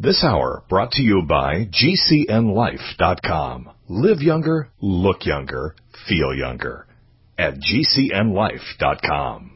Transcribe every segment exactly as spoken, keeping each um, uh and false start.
This hour brought to you by G C N life dot com. Live younger, look younger, feel younger at G C N life dot com.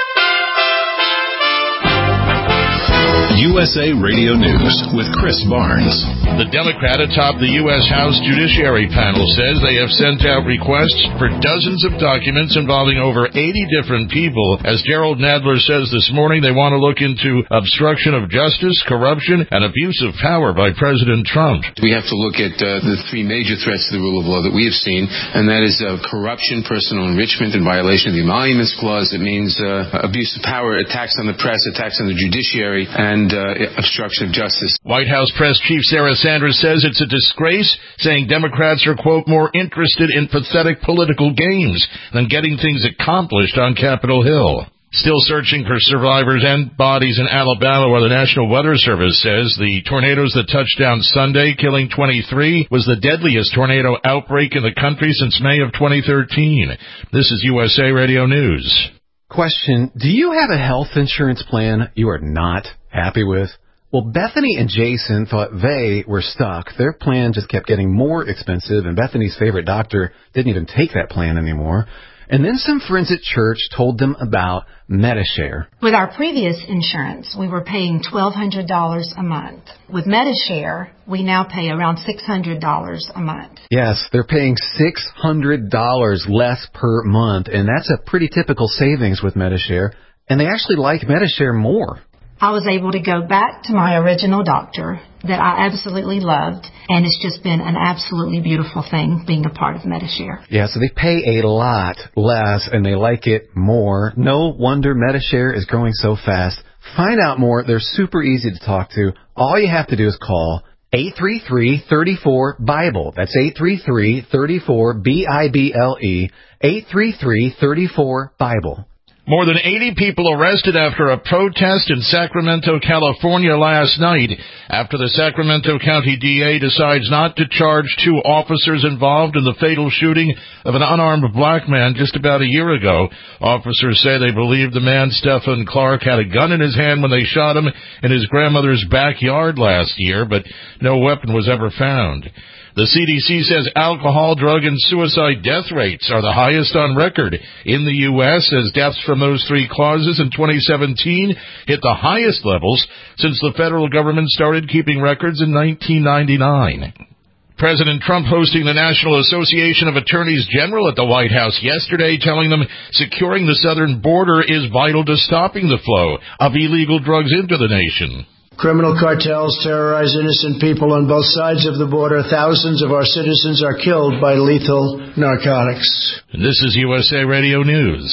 U S A Radio News with Chris Barnes. The Democrat atop the U S House Judiciary panel says they have sent out requests for dozens of documents involving over eighty different people. As Gerald Nadler says this morning, they want to look into obstruction of justice, corruption, and abuse of power by President Trump. We have to look at uh, the three major threats to the rule of law that we have seen, and that is uh, corruption, personal enrichment, and violation of the Emoluments Clause. It means uh, abuse of power, attacks on the press, attacks on the judiciary, and uh, obstruction of justice. White House Press Chief Sarah Sanders says it's a disgrace, saying Democrats are, quote, more interested in pathetic political games than getting things accomplished on Capitol Hill. Still searching for survivors and bodies in Alabama, where the National Weather Service says the tornadoes that touched down Sunday, killing twenty-three, was the deadliest tornado outbreak in the country since May of twenty thirteen. This is U S A Radio News. Question, do you have a health insurance plan you are not happy with? Well, Bethany and Jason thought they were stuck. Their plan just kept getting more expensive, and Bethany's favorite doctor didn't even take that plan anymore. And then some friends at church told them about Medi-Share. With our previous insurance, we were paying twelve hundred dollars a month. With Medi-Share, we now pay around six hundred dollars a month. Yes, they're paying six hundred dollars less per month, and that's a pretty typical savings with Medi-Share. And they actually like Medi-Share more. I was able to go back to my original doctor that I absolutely loved, and it's just been an absolutely beautiful thing being a part of Medi-Share. Yeah, so they pay a lot less, and they like it more. No wonder Medi-Share is growing so fast. Find out more. They're super easy to talk to. All you have to do is call eight three three, three four, BIBLE. That's eight three three, three four, B I B L E, eight three three, three four, BIBLE. More than eighty people arrested after a protest in Sacramento, California last night, after the Sacramento County D A decides not to charge two officers involved in the fatal shooting of an unarmed black man just about a year ago. Officers say they believe the man, Stephen Clark, had a gun in his hand when they shot him in his grandmother's backyard last year, but no weapon was ever found. The C D C says alcohol, drug, and suicide death rates are the highest on record in the U S as deaths from those three causes in twenty seventeen hit the highest levels since the federal government started keeping records in nineteen ninety-nine. President Trump hosting the National Association of Attorneys General at the White House yesterday, telling them securing the southern border is vital to stopping the flow of illegal drugs into the nation. Criminal cartels terrorize innocent people on both sides of the border. Thousands of our citizens are killed by lethal narcotics. And this is U S A Radio News.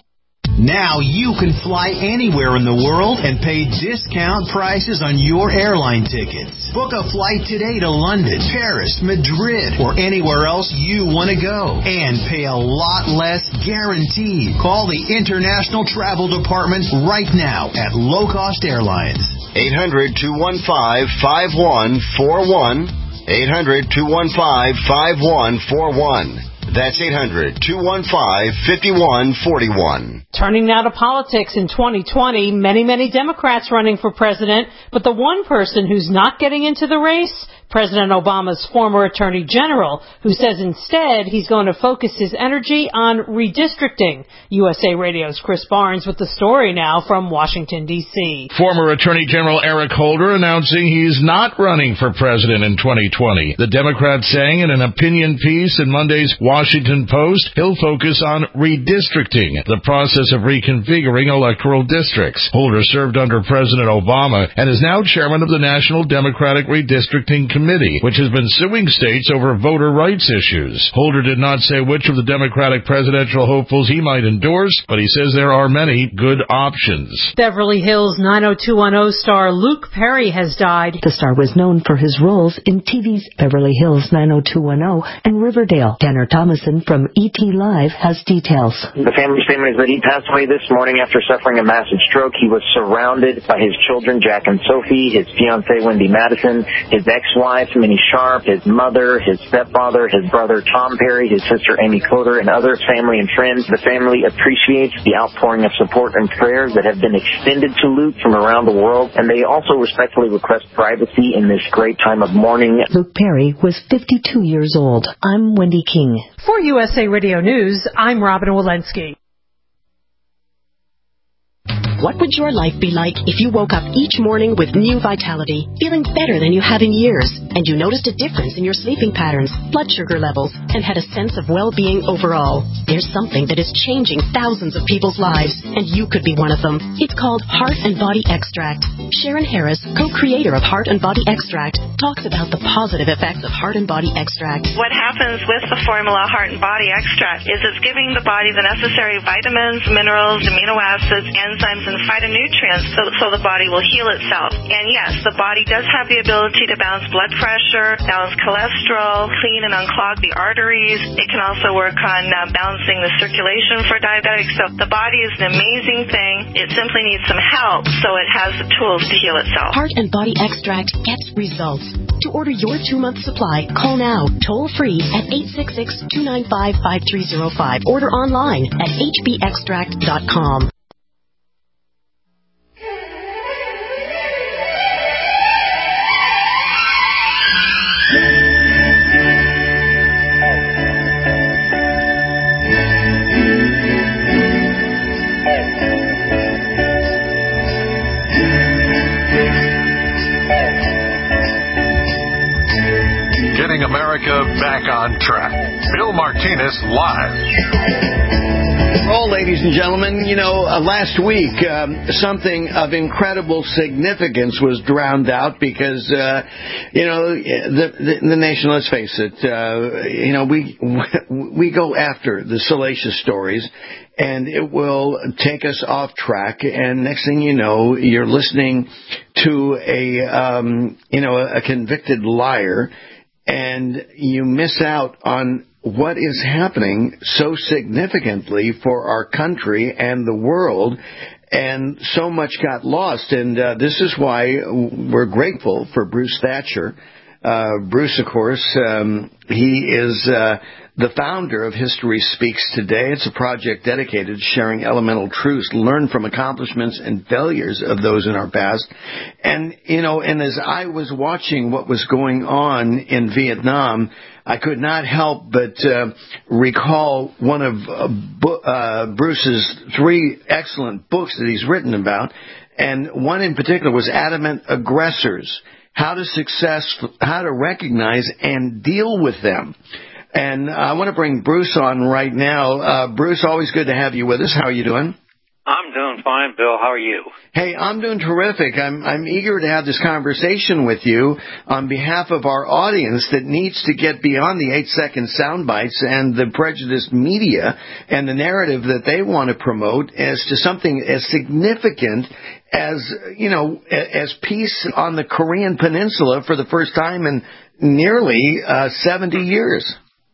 Now you can fly anywhere in the world and pay discount prices on your airline tickets. Book a flight today to London, Paris, Madrid, or anywhere else you want to go. And pay a lot less guaranteed. Call the International Travel Department right now at Low Cost Airlines. eight hundred, two one five, five one four one. eight hundred, two one five, five one four one. That's eight hundred, two one five, five one four one. Turning now to politics in twenty twenty, many, many Democrats running for president, but the one person who's not getting into the race, President Obama's former Attorney General, who says instead he's going to focus his energy on redistricting. U S A Radio's Chris Barnes with the story now from Washington, D C. Former Attorney General Eric Holder announcing he's not running for president in twenty twenty. The Democrat saying in an opinion piece in Monday's Washington Post, he'll focus on redistricting, the process of reconfiguring electoral districts. Holder served under President Obama and is now chairman of the National Democratic Redistricting Committee, which has been suing states over voter rights issues. Holder did not say which of the Democratic presidential hopefuls he might endorse, but he says there are many good options. Beverly Hills nine oh two one oh star Luke Perry has died. The star was known for his roles in T V's Beverly Hills nine oh two one oh and Riverdale. Tanner Thomason from E T Live has details. The family statement is that he passed away this morning after suffering a massive stroke. He was surrounded by his children, Jack and Sophie, his fiancée, Wendy Madison, his ex-wife, wife, Minnie Sharp, his mother, his stepfather, his brother Tom Perry, his sister Amy Coder, and other family and friends. The family appreciates the outpouring of support and prayers that have been extended to Luke from around the world, and they also respectfully request privacy in this great time of mourning. Luke Perry was fifty-two years old. I'm Wendy King. For U S A Radio News, I'm Robin Walensky. What would your life be like if you woke up each morning with new vitality, feeling better than you have in years, and you noticed a difference in your sleeping patterns, blood sugar levels, and had a sense of well-being overall? There's something that is changing thousands of people's lives, and you could be one of them. It's called Heart and Body Extract. Sharon Harris, co-creator of Heart and Body Extract, talks about the positive effects of Heart and Body Extract. What happens with the formula Heart and Body Extract is it's giving the body the necessary vitamins, minerals, amino acids, enzymes, and phytonutrients so, so the body will heal itself. And yes, the body does have the ability to balance blood pressure, balance cholesterol, clean and unclog the arteries. It can also work on uh, balancing the circulation for diabetics. So the body is an amazing thing. It simply needs some help so it has the tools to heal itself. Heart and Body Extract gets results. To order your two-month supply, call now, toll-free at eight six six, two nine five, five three zero five. Order online at h b extract dot com. Getting America back on track. Bill Martinez live. Well, ladies and gentlemen, you know, uh, last week um, something of incredible significance was drowned out because, uh, you know, the, the, the nation, let's face it, uh, you know, we we go after the salacious stories, and it will take us off track, and next thing you know, you're listening to a, um, you know, a convicted liar, and you miss out on what is happening so significantly for our country and the world, and so much got lost. And uh, this is why we're grateful for Bruce Thatcher. Uh, Bruce, of course, um, he is uh, the founder of History Speaks Today. It's a project dedicated to sharing elemental truths, learn from accomplishments and failures of those in our past. And, you know, and as I was watching what was going on in Vietnam, I could not help but uh, recall one of uh, Bu- uh, Bruce's three excellent books that he's written about, and one in particular was Adamant Aggressors. How to success, how to recognize and deal with them. And I want to bring Bruce on right now. Uh, Bruce, always good to have you with us. How are you doing? I'm doing fine, Bill. How are you? Hey, I'm doing terrific. I'm, I'm eager to have this conversation with you on behalf of our audience that needs to get beyond the eight-second sound bites and the prejudiced media and the narrative that they want to promote as to something as significant as, you know, as peace on the Korean Peninsula for the first time in nearly uh, seventy years.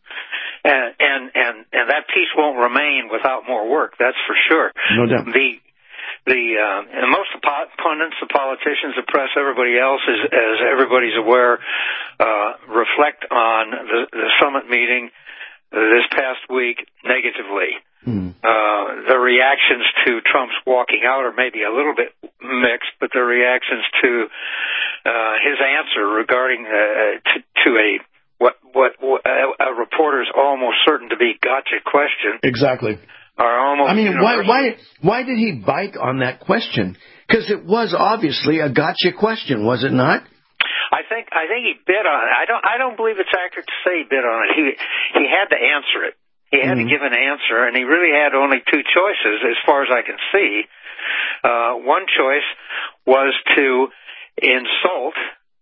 And, and and and that peace won't remain without more work. That's for sure. No doubt. The the uh, and most of the pundits, the politicians, the press, everybody else, is, as everybody's aware, uh, reflect on the, the summit meeting this past week negatively. Mm. Uh, the reactions to Trump's walking out are maybe a little bit mixed, but the reactions to uh, his answer regarding uh, to, to a what what a, a reporter's almost certain to be gotcha question. Exactly. Are almost. I mean, universal. why why why did he bite on that question? Because it was obviously a gotcha question, was it not? I think I think he bid on it. I don't I don't believe it's accurate to say he bid on it. He he had to answer it. He had mm-hmm. to give an answer, and he really had only two choices, as far as I can see. Uh, one choice was to insult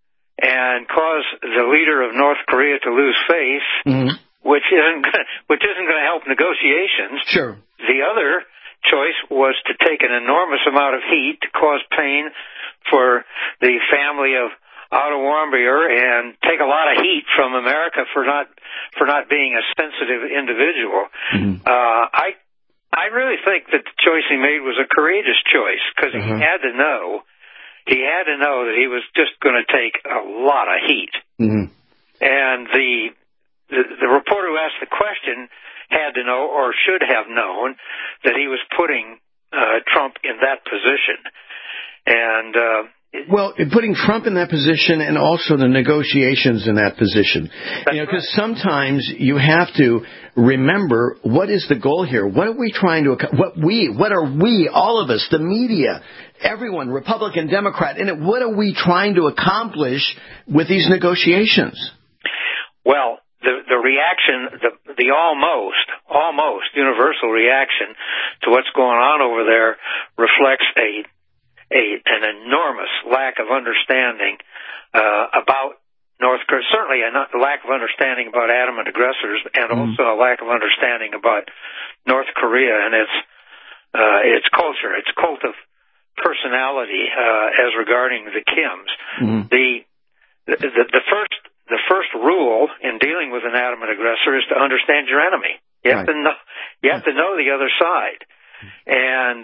and cause the leader of North Korea to lose face, mm-hmm. which isn't gonna, which isn't going to help negotiations. Sure. The other choice was to take an enormous amount of heat to cause pain for the family of Otto Warmbier and take a lot of heat from America for not for not being a sensitive individual. Mm-hmm. Uh, I I really think that the choice he made was a courageous choice because uh-huh. he had to know he had to know that he was just going to take a lot of heat. Mm-hmm. And the, the the reporter who asked the question had to know, or should have known, that he was putting uh, Trump in that position. And uh, well, putting Trump in that position, and also the negotiations in that position. You know, because right. sometimes you have to remember, what is the goal here? What are we trying to? What we? What are we? All of us, the media, everyone, Republican, Democrat, in it. What are we trying to accomplish with these negotiations? Well, the the reaction, the the almost almost universal reaction to what's going on over there reflects a. A, an enormous lack of understanding uh, about North Korea, certainly a not, lack of understanding about adamant aggressors, and mm-hmm. also a lack of understanding about North Korea and its uh, its culture, its cult of personality uh, as regarding the Kims. Mm-hmm. The, the the first the first rule in dealing with an adamant aggressor is to understand your enemy. You have right. to know you have to know the other side, and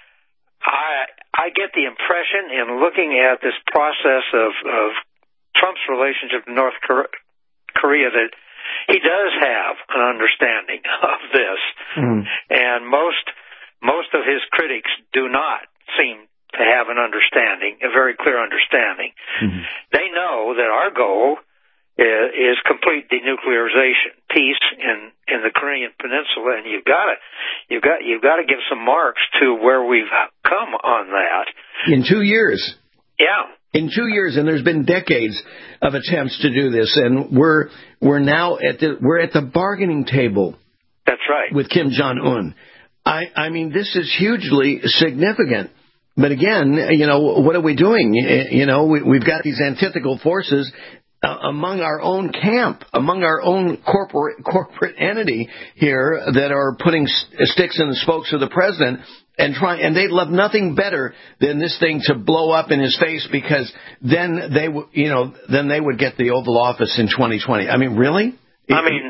I I get the impression in looking at this process of, of Trump's relationship to North Korea that he does have an understanding of this, mm-hmm. and most most of his critics do not seem to have an understanding, a very clear understanding. Mm-hmm. They know that our goal is, is complete denuclearization, peace in, in the Korean Peninsula, and you've got to you've got you've got to give some marks to where we've come on that. In two years. Yeah. In two years, and there's been decades of attempts to do this, and we're we're now at the we're at the bargaining table. That's right. With Kim Jong-un. I I mean, this is hugely significant. But again, you know, what are we doing? You know, we, we've got these antithetical forces uh, among our own camp, among our own corporate corporate entity here that are putting st- sticks in the spokes of the president and trying, and they'd love nothing better than this thing to blow up in his face, because then they would, you know, then they would get the Oval Office in twenty twenty. I mean, really? I mean,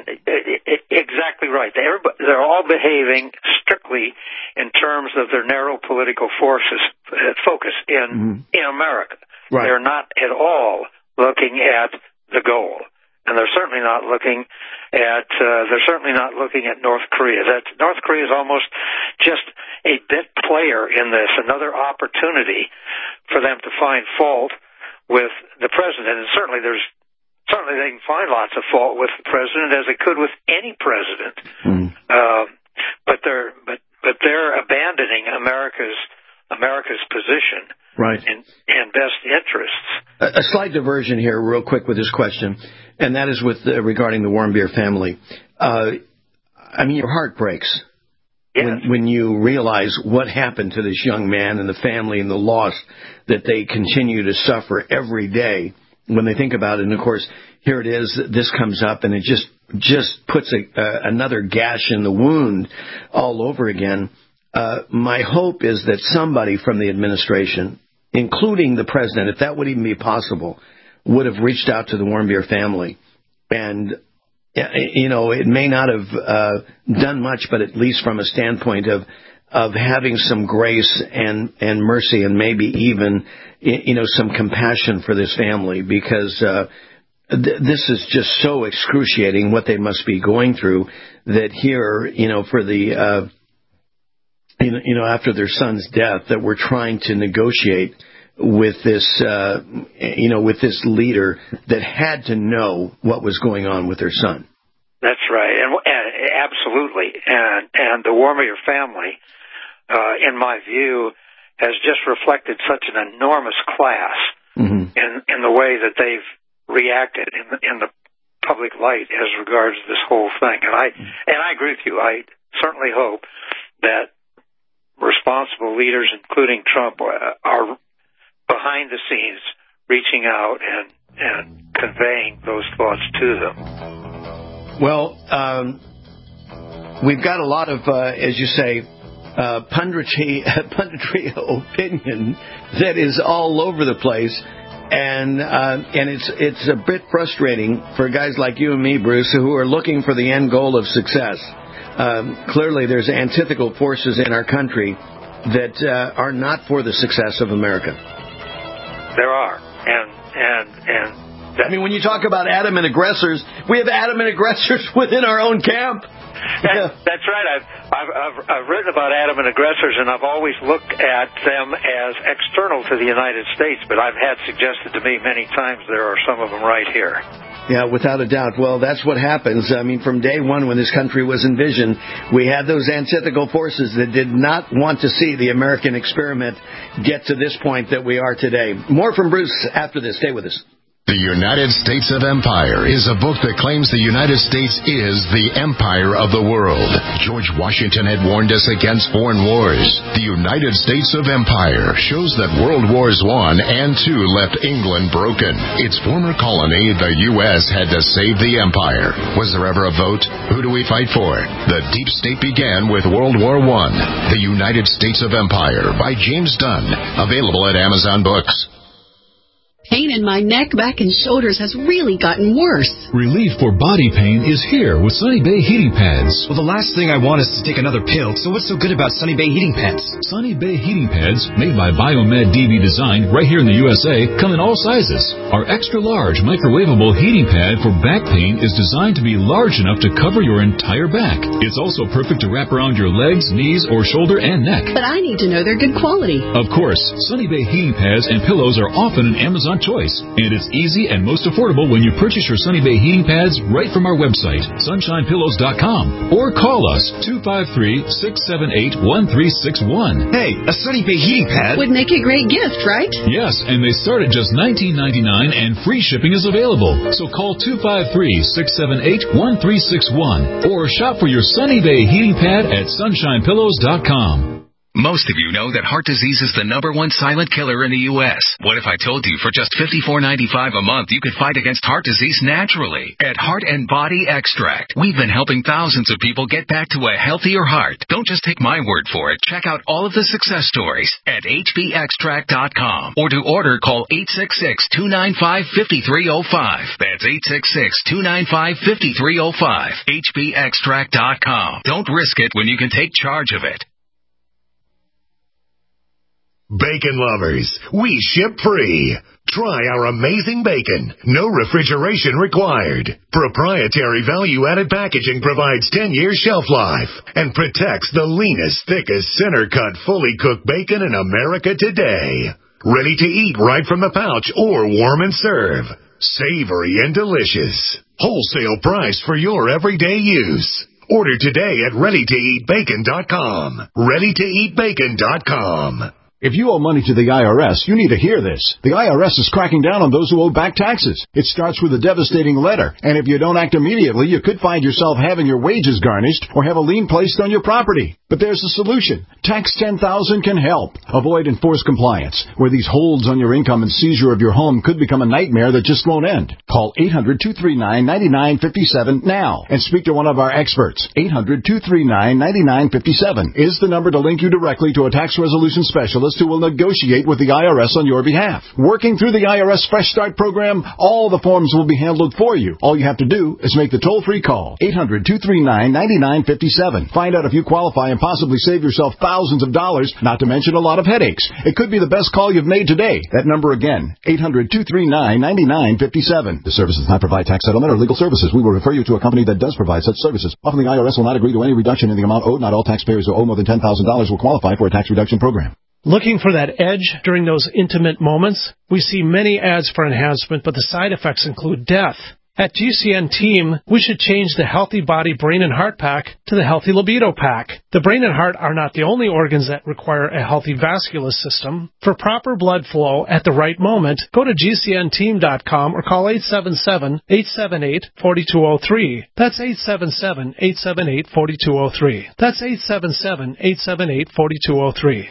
exactly right. Everybody, they're all behaving strictly in terms of their narrow political forces focus in mm-hmm. in America. Right. They're not at all looking at the goal, and they're certainly not looking at uh, they're certainly not looking at North Korea. That North Korea is almost just a bit player in this, another opportunity for them to find fault with the president. And certainly there's certainly they can find lots of fault with the president, as they could with any president. Mm. Uh, but they're but but they're abandoning America's America's position. Right. And, and best interests. A, a slight diversion here, real quick, with this question, and that is with uh, regarding the Warmbier family. Uh, I mean, your heart breaks yes. when, when you realize what happened to this young man and the family and the loss that they continue to suffer every day when they think about it. And, of course, here it is. This comes up, and it just just puts a, uh, another gash in the wound all over again. Uh, my hope is that somebody from the administration, including the president, if that would even be possible, would have reached out to the Warmbier family. And, you know, it may not have uh, done much, but at least from a standpoint of of having some grace and, and mercy, and maybe even, you know, some compassion for this family, because uh, th- this is just so excruciating what they must be going through, that here, you know, for the... Uh, You know, you know, after their son's death, that we're trying to negotiate with this, uh, you know, with this leader that had to know what was going on with their son. That's right, and, and absolutely, and and the Warmbier family, uh, in my view, has just reflected such an enormous class mm-hmm. in in the way that they've reacted in the, in the public light as regards this whole thing. And I and I agree with you. I certainly hope that responsible leaders, including Trump, are behind the scenes reaching out and, and conveying those thoughts to them. Well, um, we've got a lot of, uh, as you say, uh, punditry, punditry opinion that is all over the place. And uh, and it's it's a bit frustrating for guys like you and me, Bruce, who are looking for the end goal of success. Um, clearly, there's antithetical forces in our country that uh, are not for the success of America. There are, and and and I mean, when you talk about adamant aggressors, we have adamant aggressors within our own camp. Yeah. That's right. I've, I've, I've, I've written about adamant aggressors, and I've always looked at them as external to the United States, but I've had suggested to me many times there are some of them right here. Yeah, without a doubt. Well, that's what happens. I mean, from day one when this country was envisioned, we had those antithetical forces that did not want to see the American experiment get to this point that we are today. More from Bruce after this. Stay with us. The United States of Empire is a book that claims the United States is the empire of the world. George Washington had warned us against foreign wars. The United States of Empire shows that World Wars One and Two left England broken. Its former colony, the U S, had to save the empire. Was there ever a vote? Who do we fight for? The deep state began with World War One. The United States of Empire by James Dunn. Available at Amazon Books. Pain in my neck, back, and shoulders has really gotten worse. Relief for body pain is here with Sunny Bay Heating Pads. Well, the last thing I want is to take another pill, so what's so good about Sunny Bay Heating Pads? Sunny Bay Heating Pads, made by Biomed D B Design right here in the U S A, come in all sizes. Our extra-large microwavable heating pad for back pain is designed to be large enough to cover your entire back. It's also perfect to wrap around your legs, knees, or shoulder and neck. But I need to know they're good quality. Of course, Sunny Bay Heating Pads and pillows are often an Amazon choice, and it's easy and most affordable when you purchase your Sunny Bay heating pads right from our website, sunshine pillows dot com, or call us two five three, six seven eight, one three six one. Hey, a Sunny Bay heating pad would make a great gift, right? Yes, and they start at just nineteen ninety-nine, and free shipping is available. So call two five three, six seven eight, one three six one or shop for your Sunny Bay heating pad at sunshine pillows dot com. Most of you know that heart disease is the number one silent killer in the U S What if I told you for just fifty-four ninety-five a month you could fight against heart disease naturally? At Heart and Body Extract, we've been helping thousands of people get back to a healthier heart. Don't just take my word for it. Check out all of the success stories at H B extract dot com, or to order, call eight six six, two nine five, five three zero five. That's eight six six, two nine five, five three zero five. H B extract dot com. Don't risk it when you can take charge of it. Bacon lovers, we ship free. Try our amazing bacon. No refrigeration required. Proprietary value-added packaging provides ten years shelf life and protects the leanest, thickest, center-cut, fully cooked bacon in America today. Ready to eat right from the pouch or warm and serve. Savory and delicious. Wholesale price for your everyday use. Order today at ready to eat bacon dot com. ready to eat bacon dot com. If you owe money to the I R S, you need to hear this. The I R S is cracking down on those who owe back taxes. It starts with a devastating letter, and if you don't act immediately, you could find yourself having your wages garnished or have a lien placed on your property. But there's a solution. Tax ten thousand can help. Avoid enforced compliance, where these holds on your income and seizure of your home could become a nightmare that just won't end. Call eight hundred, two three nine, nine nine five seven now and speak to one of our experts. eight hundred, two three nine, nine nine five seven is the number to link you directly to a tax resolution specialist who will negotiate with the I R S on your behalf. Working through the I R S Fresh Start program, all the forms will be handled for you. All you have to do is make the toll-free call. eight hundred, two three nine, nine nine five seven. Find out if you qualify and possibly save yourself thousands of dollars, not to mention a lot of headaches. It could be the best call you've made today. That number again, eight hundred, two three nine, nine nine five seven. The service does not provide tax settlement or legal services. We will refer you to a company that does provide such services. Often the I R S will not agree to any reduction in the amount owed. Not all taxpayers who owe more than ten thousand dollars will qualify for a tax reduction program. Looking for that edge during those intimate moments? We see many ads for enhancement, but the side effects include death. At G C N Team, we should change the Healthy Body Brain and Heart Pack to the Healthy Libido Pack. The brain and heart are not the only organs that require a healthy vascular system. For proper blood flow at the right moment, go to G C N team dot com or call eight seven seven, eight seven eight, four two zero three. That's eight seven seven, eight seven eight, four two zero three. That's eight seven seven, eight seven eight, four two zero three.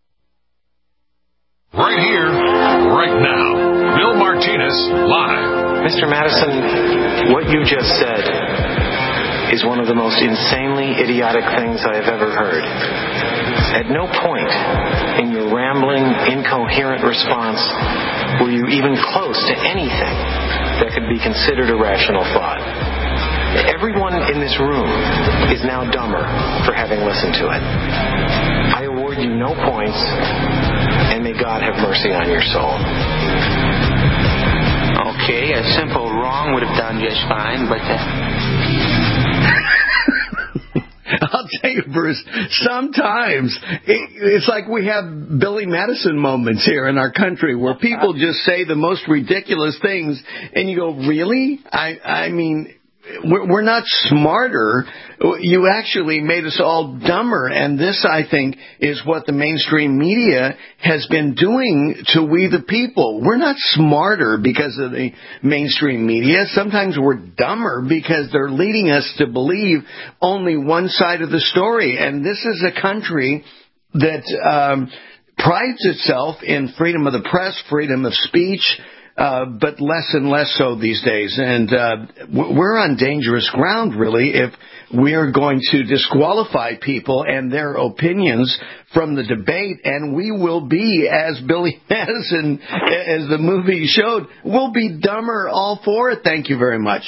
Right here, right now, Bill Martinez, live. Mister Madison, what you just said is one of the most insanely idiotic things I have ever heard. At no point in your rambling, incoherent response were you even close to anything that could be considered a rational thought. Everyone in this room is now dumber for having listened to it. I award you no points, and may God have mercy on your soul. Okay. okay. A simple wrong would have done just fine, but... Uh... I'll tell you, Bruce, sometimes it, it's like we have Billy Madison moments here in our country where people just say the most ridiculous things, and you go, really? I, I mean... We're not smarter. You actually made us all dumber. And this, I think, is what the mainstream media has been doing to we the people. We're not smarter because of the mainstream media. Sometimes we're dumber because they're leading us to believe only one side of the story. And this is a country that um, prides itself in freedom of the press, freedom of speech, Uh, but less and less so these days. And uh, we're on dangerous ground, really, if we're going to disqualify people and their opinions from the debate. And we will be, as Billy Madison, as the movie showed, we'll be dumber all for it. Thank you very much.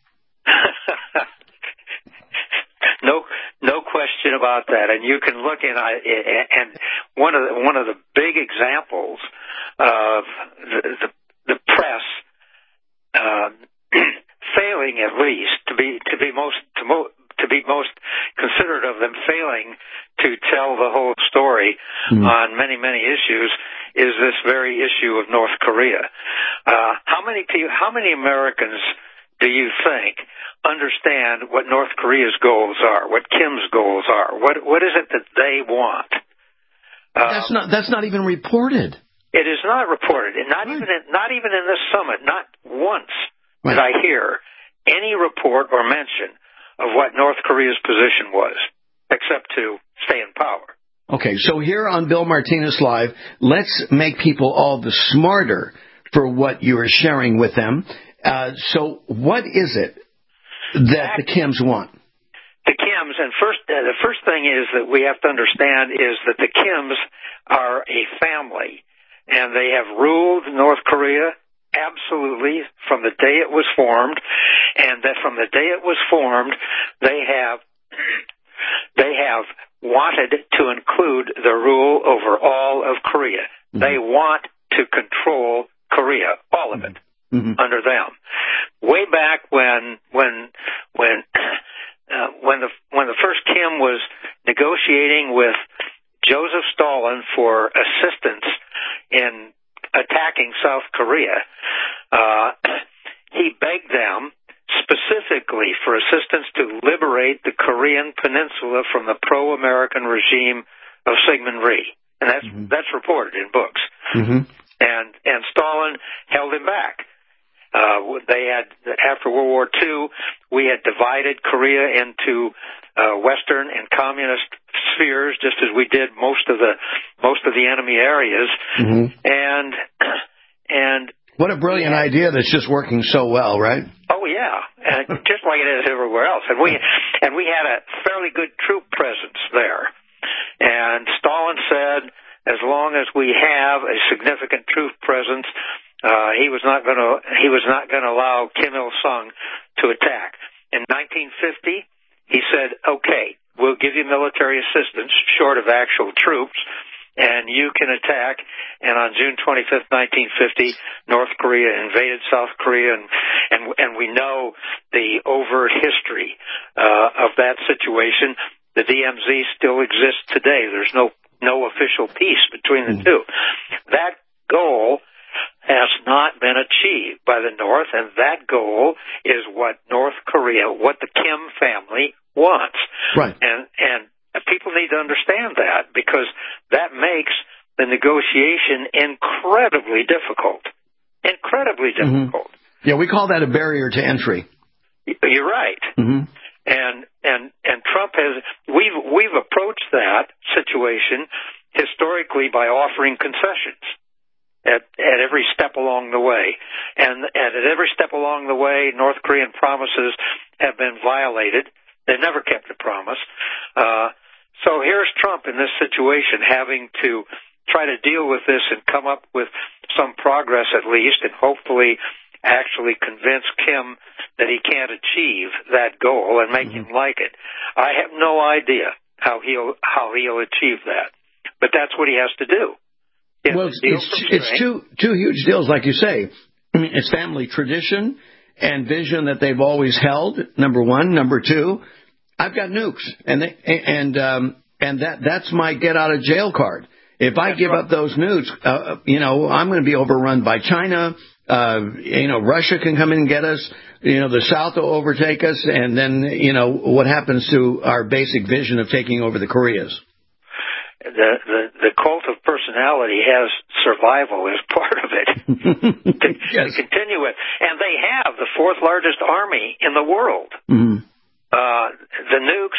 no, no question about that. And you can look in, and one of the, one of the big examples of the, the the press uh, failing, at least, to be to be most to, mo- to be most considerate of them failing to tell the whole story mm. on many many issues is this very issue of North Korea. Uh, how many people, how many Americans do you think understand what North Korea's goals are, what Kim's goals are? What what is it that they want? Uh, that's not that's not even reported. It is not reported, and not even in, not even in this summit. Not once right. did I hear any report or mention of what North Korea's position was, except to stay in power. Okay, so here on Bill Martinez Live, let's make people all the smarter for what you are sharing with them. Uh, so what is it that the Kims want? The Kims, and first, uh, the first thing is that we have to understand is that the Kims are a family. And they have ruled North Korea absolutely from the day it was formed, and that from the day it was formed, they have they have wanted to include the rule over all of Korea. Mm-hmm. They want to control Korea, all of it, mm-hmm. under them. Way back when when when uh, when the when the first Kim was negotiating with Joseph Stalin for assistance in attacking South Korea, uh, he begged them specifically for assistance to liberate the Korean peninsula from the pro-American regime of Syngman Rhee. And that's, mm-hmm. that's reported in books. Mm-hmm. And, and Stalin held him back. Uh, they had, after World War Two, we had divided Korea into uh, Western and communist spheres, just as we did most of the most of the enemy areas. Mm-hmm. And and what a brilliant had, idea that's just working so well, right? Oh yeah, and just like it is everywhere else. And we and we had a fairly good troop presence there. And Stalin said, as long as we have a significant troop presence, Uh, he was not going to. He was not going to allow Kim Il Sung to attack. In nineteen fifty, he said, "Okay, we'll give you military assistance, short of actual troops, and you can attack." And on June twenty-fifth, nineteen fifty, North Korea invaded South Korea, and and, and we know the overt history uh, of that situation. The D M Z still exists today. There's no no official peace between the two. That goal has not been achieved by the North, and that goal is what North Korea, what the Kim family wants. Right. And and people need to understand that, because that makes the negotiation incredibly difficult. Incredibly difficult. Mm-hmm. Yeah, we call that a barrier to entry. You're right. Mm-hmm. And and and Trump has we've we've approached that situation historically by offering concessions at, at every step along the way. And, and at every step along the way, North Korean promises have been violated. They never kept a promise. Uh, so here's Trump in this situation, having to try to deal with this and come up with some progress at least, and hopefully actually convince Kim that he can't achieve that goal and make mm-hmm. him like it. I have no idea how he'll how he'll achieve that, but that's what he has to do. Well, it's, it's, it's two two huge deals, like you say. I mean, it's family tradition and vision that they've always held, number one. Number two, I've got nukes, and they, and um, and that that's my get-out-of-jail card. If I give up those nukes, uh, you know, I'm going to be overrun by China. Uh, you know, Russia can come in and get us. You know, the South will overtake us, and then, you know, what happens to our basic vision of taking over the Koreas? The, the the cult of personality has survival as part of it to, yes. to continue it, and they have the fourth largest army in the world. Mm-hmm. Uh, the nukes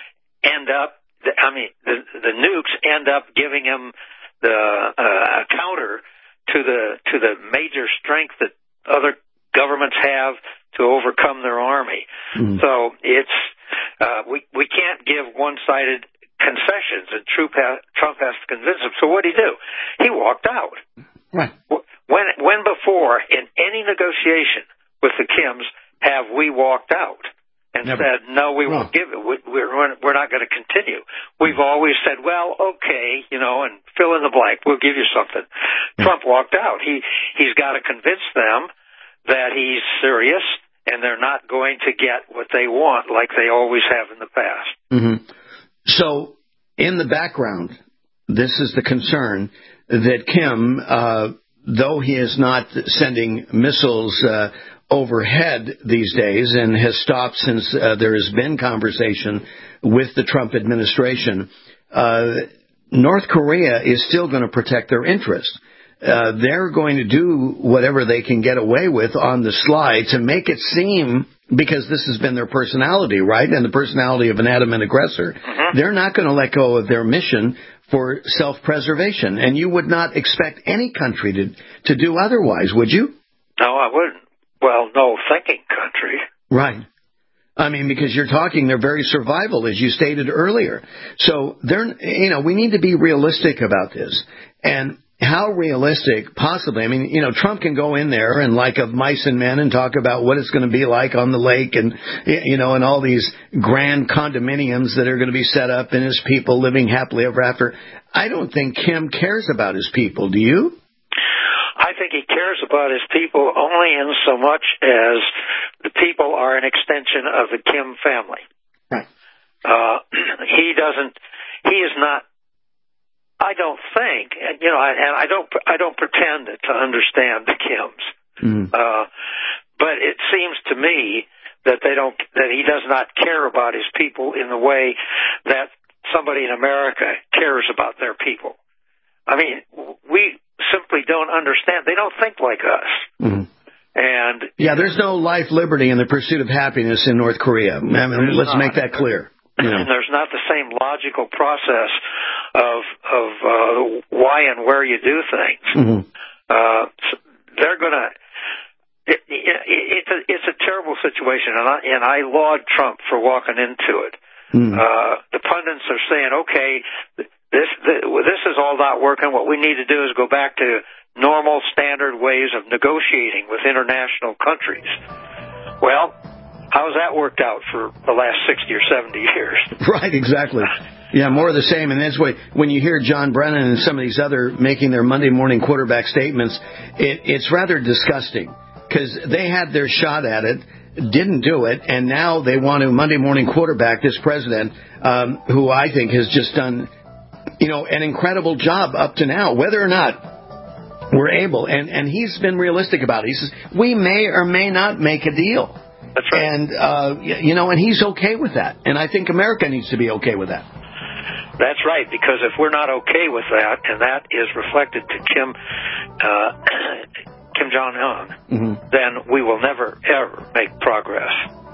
end up. I mean, the, the nukes end up giving them the uh, a counter to the to the major strength that other governments have to overcome their army. Mm-hmm. So it's uh, we we can't give one-sided concessions, and Trump has to convince them. So what did he do? He walked out. Right. When when before in any negotiation with the Kims have we walked out and Never. said no, we no. won't give it. We, we're we're not going to continue. We've always said, well, okay, you know, and fill in the blank. We'll give you something. Yeah. Trump walked out. He he's got to convince them that he's serious and they're not going to get what they want like they always have in the past. Mm-hmm. So, in the background, this is the concern that Kim, uh, though he is not sending missiles uh, overhead these days and has stopped since uh, there has been conversation with the Trump administration, uh, North Korea is still going to protect their interests. Uh, they're going to do whatever they can get away with on the sly to make it seem, because this has been their personality, right, and the personality of an adamant aggressor, mm-hmm. they're not going to let go of their mission for self-preservation. And you would not expect any country to, to do otherwise, would you? No, I wouldn't. Well, no thinking country. Right. I mean, because you're talking their very survival, as you stated earlier. So, they're, you know, we need to be realistic about this. And how realistic, possibly, I mean, you know, Trump can go in there and like of mice and men and talk about what it's going to be like on the lake and, you know, and all these grand condominiums that are going to be set up and his people living happily ever after. I don't think Kim cares about his people. Do you? I think he cares about his people only in so much as the people are an extension of the Kim family. Right. Uh, he doesn't, he is not, I don't think, you know, and I don't, I don't pretend to understand the Kims, mm. uh, but it seems to me that they don't, that he does not care about his people in the way that somebody in America cares about their people. I mean, we simply don't understand. They don't think like us. Mm. And yeah, there's no life, liberty, and the pursuit of happiness in North Korea. I mean, let's not. make that clear. Yeah. And there's not the same logical process of of uh, why and where you do things. Mm-hmm. Uh, so they're going to. It, it, it's a it's a terrible situation, and I and I laud Trump for walking into it. Mm. Uh, the pundits are saying, okay, this this is all not working. What we need to do is go back to normal, standard ways of negotiating with international countries. Well, how's that worked out for the last sixty or seventy years? Right, exactly. Yeah, more of the same. And that's why when you hear John Brennan and some of these other making their Monday morning quarterback statements, it, it's rather disgusting because they had their shot at it, didn't do it, and now they want to Monday morning quarterback this president, um, who I think has just done, you know, an incredible job up to now, whether or not we're able. And, and he's been realistic about it. He says, we may or may not make a deal. That's right. And, uh, you know, and he's okay with that. And I think America needs to be okay with that. That's right, because if we're not okay with that, and that is reflected to Kim uh, Kim Jong-un, mm-hmm. then we will never, ever make progress.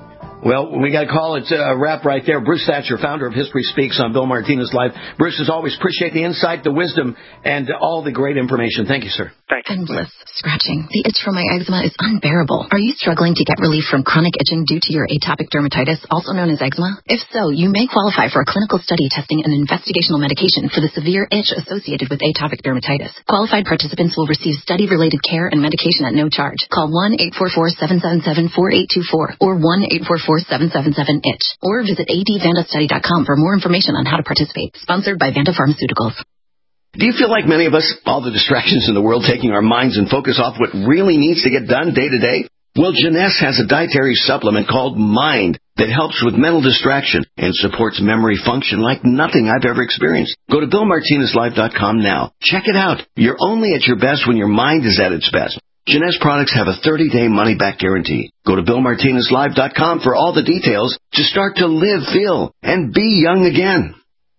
Well, we got to call it a wrap right there. Bruce Thatcher, founder of History Speaks on Bill Martinez Live. Bruce, as always, appreciate the insight, the wisdom, and all the great information. Thank you, sir. Thank you. Endless scratching. The itch from my eczema is unbearable. Are you struggling to get relief from chronic itching due to your atopic dermatitis, also known as eczema? If so, you may qualify for a clinical study testing an investigational medication for the severe itch associated with atopic dermatitis. Qualified participants will receive study-related care and medication at no charge. Call one eight four four, seven seven seven, four eight two four or one eight four four, seven seven seven, itch or visit a d vanda study dot com for more information on how to participate. Sponsored by Vanda Pharmaceuticals. Do you feel like many of us, all the distractions in the world, taking our minds and focus off what really needs to get done day to day? Well, Jeunesse has a dietary supplement called Mind that helps with mental distraction and supports memory function like nothing I've ever experienced. Go to Bill Martinez Live dot com now. Check it out. You're only at your best when your mind is at its best. Jeunesse products have a thirty-day money-back guarantee. Go to Bill Martinez Live dot com for all the details to start to live, feel, and be young again.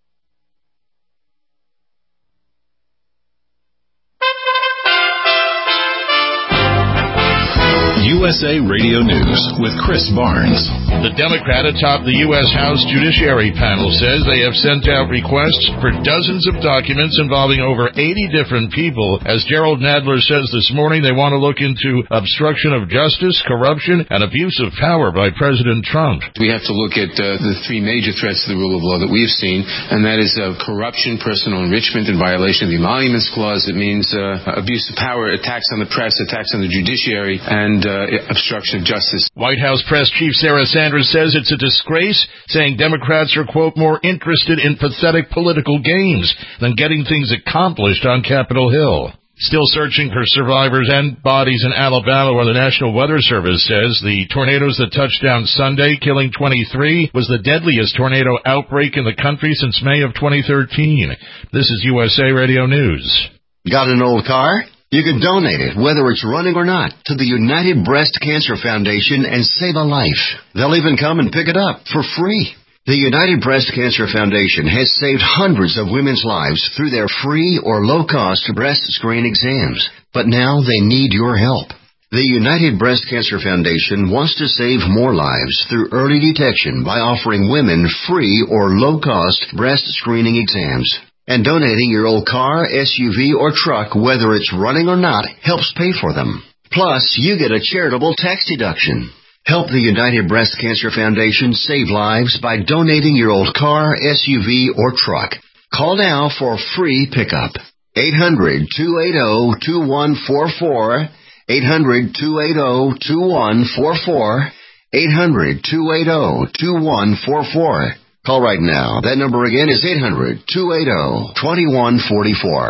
U S A Radio News with Chris Barnes. The Democrat atop the U S House Judiciary panel says they have sent out requests for dozens of documents involving over eighty different people. As Gerald Nadler says this morning, they want to look into obstruction of justice, corruption, and abuse of power by President Trump. We have to look at uh, the three major threats to the rule of law that we've seen, and that is uh, corruption, personal enrichment, and violation of the Emoluments Clause. It means uh, abuse of power, attacks on the press, attacks on the judiciary, and uh, obstruction of justice. White House Press Chief Sarah Sanders says it's a disgrace, saying Democrats are, quote, more interested in pathetic political games than getting things accomplished on Capitol Hill. Still searching for survivors and bodies in Alabama, where the National Weather Service says the tornadoes that touched down Sunday, killing twenty-three, was the deadliest tornado outbreak in the country since May of twenty thirteen. This is U S A Radio News. Got an old car? You can donate it, whether it's running or not, to the United Breast Cancer Foundation and save a life. They'll even come and pick it up for free. The United Breast Cancer Foundation has saved hundreds of women's lives through their free or low-cost breast screen exams. But now they need your help. The United Breast Cancer Foundation wants to save more lives through early detection by offering women free or low-cost breast screening exams. And donating your old car, S U V, or truck, whether it's running or not, helps pay for them. Plus, you get a charitable tax deduction. Help the United Breast Cancer Foundation save lives by donating your old car, S U V, or truck. Call now for free pickup. eight hundred, two eighty, two one four four. eight hundred, two eighty, two one four four. eight hundred, two eighty, two one four four. Call right now. That number again is eight hundred, two eighty, two one four four.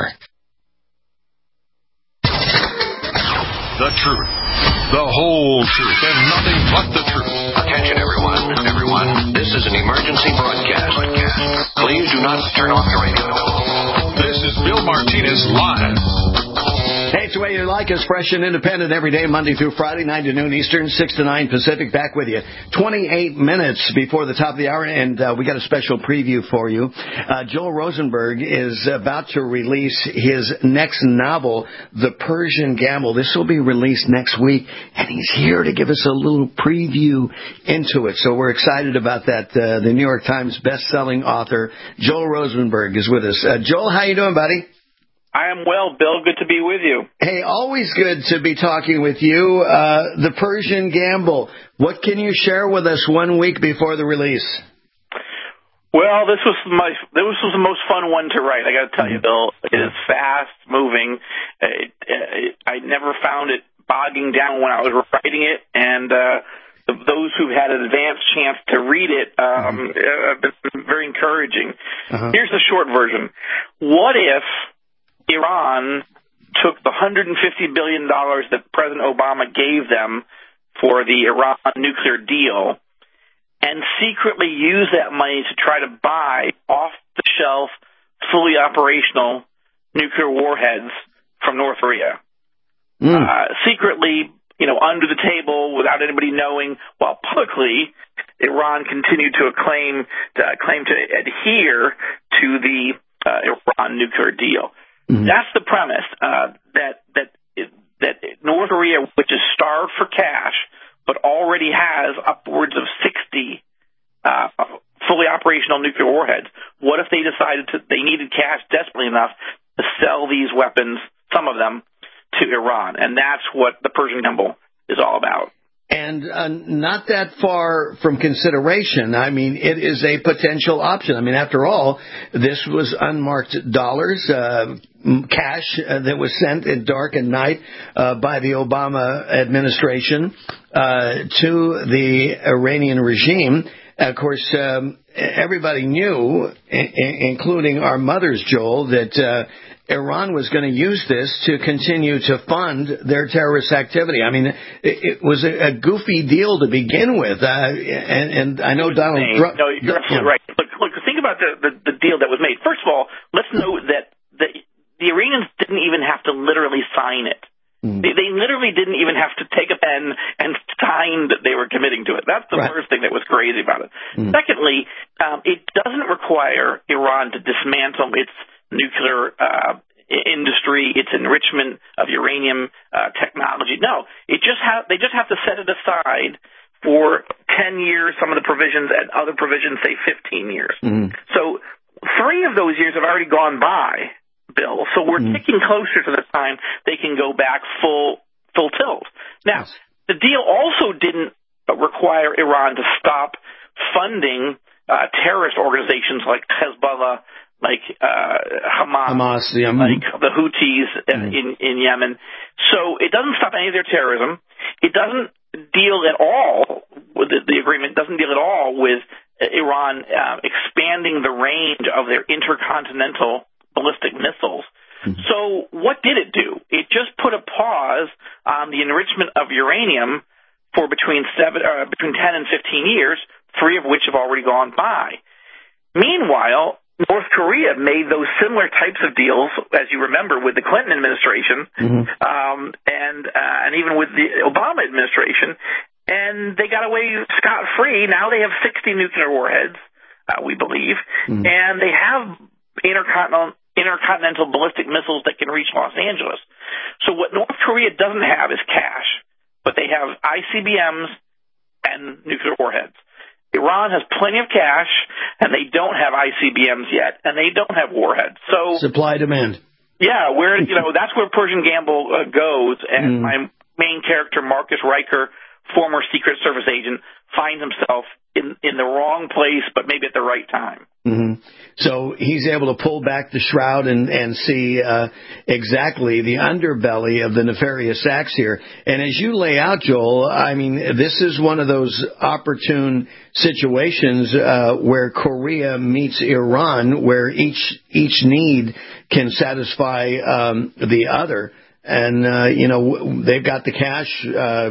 The truth. The whole truth and nothing but the truth. Attention, everyone. Everyone, this is an emergency broadcast. Please do not turn off your radio. This is Bill Martinez Live. Hey, it's the way you like us, fresh and independent every day, Monday through Friday, nine to noon Eastern, six to nine Pacific. Back with you twenty-eight minutes before the top of the hour, and uh, we got a special preview for you. Uh, Joel Rosenberg is about to release his next novel, The Persian Gamble. This will be released next week, and he's here to give us a little preview into it. So we're excited about that. Uh, the New York Times best-selling author, Joel Rosenberg, is with us. Uh, Joel, how you doing, buddy? I am well, Bill. Good to be with you. Hey, always good to be talking with you. Uh, the Persian Gamble. What can you share with us one week before the release? Well, this was my this was the most fun one to write. I got to tell you, Bill. It is fast moving. It, it, I never found it bogging down when I was writing it, and uh, those who've had an advanced chance to read it um, have been very encouraging. Uh-huh. Here's the short version. What if Iran took the one hundred fifty billion dollars that President Obama gave them for the Iran nuclear deal and secretly used that money to try to buy off-the-shelf, fully operational nuclear warheads from North Korea? Mm. Uh, secretly, you know, under the table, without anybody knowing, while publicly Iran continued to claim to, claim to adhere to the uh, Iran nuclear deal. Mm-hmm. That's the premise, uh, that, that, that North Korea, which is starved for cash, but already has upwards of sixty, uh, fully operational nuclear warheads. What if they decided to, they needed cash desperately enough to sell these weapons, some of them, to Iran? And that's what the Persian Gamble is all about. And uh, not that far from consideration. I mean, it is a potential option. I mean, after all, this was unmarked dollars, uh, cash uh, that was sent in dark and night uh, by the Obama administration uh, to the Iranian regime. of course, um, everybody knew, I- including our mothers, Joel, that uh, Iran was going to use this to continue to fund their terrorist activity. I mean, it, it was a, a goofy deal to begin with, uh, and, and I know Donald Trump. No, you're absolutely right. Look, look, think about the, the, the deal that was made. First of all, let's note that the, the Iranians didn't even have to literally sign it. Mm. They, they literally didn't even have to take a pen and sign that they were committing to it. That's the right. first thing that was crazy about it. Mm. Secondly, um, it doesn't require Iran to dismantle its nuclear uh, industry, its enrichment of uranium uh, technology. No, it just ha- they just have to set it aside for ten years, some of the provisions, and other provisions say fifteen years. Mm. So three of those years have already gone by, Bill. So we're mm. ticking closer to the time they can go back full full tilt. Now, yes. the deal also didn't require Iran to stop funding uh, terrorist organizations like Hezbollah, like uh, Hamas, Hamas yeah. like the Houthis mm. in, in Yemen. So it doesn't stop any of their terrorism. It doesn't deal at all with the, the agreement, doesn't deal at all with Iran uh, expanding the range of their intercontinental ballistic missiles. Mm. So what did it do? It just put a pause on the enrichment of uranium for between seven, uh, between ten and fifteen years, three of which have already gone by. Meanwhile, North Korea made those similar types of deals, as you remember, with the Clinton administration, mm-hmm. um, and uh, and even with the Obama administration, and they got away scot-free. Now they have sixty nuclear warheads, uh, we believe, mm-hmm. and they have intercontinental, intercontinental ballistic missiles that can reach Los Angeles. So what North Korea doesn't have is cash, but they have I C B Ms and nuclear warheads. Iran has plenty of cash, and they don't have I C B Ms yet, and they don't have warheads. So supply demand. Yeah, where you know that's where Persian Gamble uh, goes, and mm. my main character Marcus Riker, former Secret Service agent, finds himself in in the wrong place, but maybe at the right time. Mm-hmm. So he's able to pull back the shroud and, and see uh, exactly the underbelly of the nefarious acts here. And as you lay out, Joel, I mean, this is one of those opportune situations uh, where Korea meets Iran, where each each need can satisfy um, the other. And, uh, you know, they've got the cash. Uh,